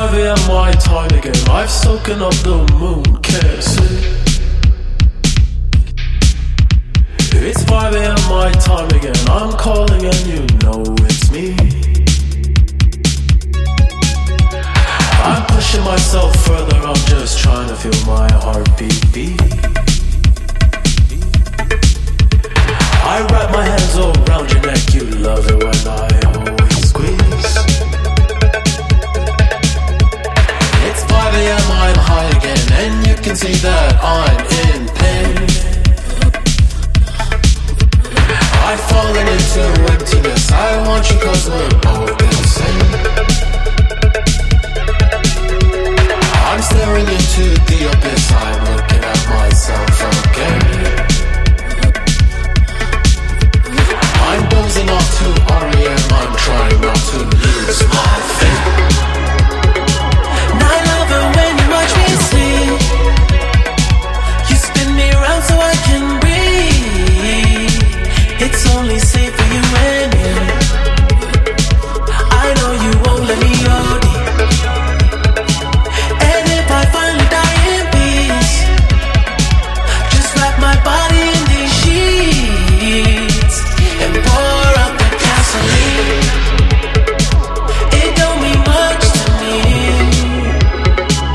5 a.m. my time again. I've soaken up the moon, kiss it. It's 5 a.m. my time again. I'm calling and you know it's me. I'm pushing myself further, I'm just trying to feel my heartbeat beat. I wrap my hands around your neck, you love it when I always squeeze. It's 5 a.m. I'm high again, and you can see that I'm